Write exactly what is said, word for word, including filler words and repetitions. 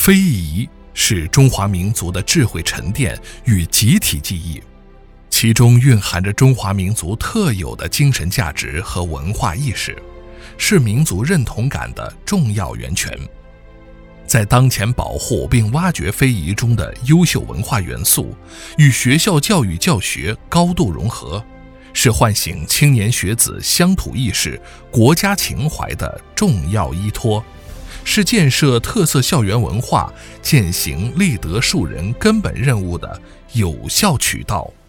非遗是中华民族的智慧沉淀与集体记忆，其中蕴含着中华民族特有的精神价值和文化意识，是民族认同感的重要源泉。在当前保护并挖掘非遗中的优秀文化元素，与学校教育教学高度融合，是唤醒青年学子乡土意识、国家情怀的重要依托，是建设特色校园文化、践行立德树人根本任务的有效渠道。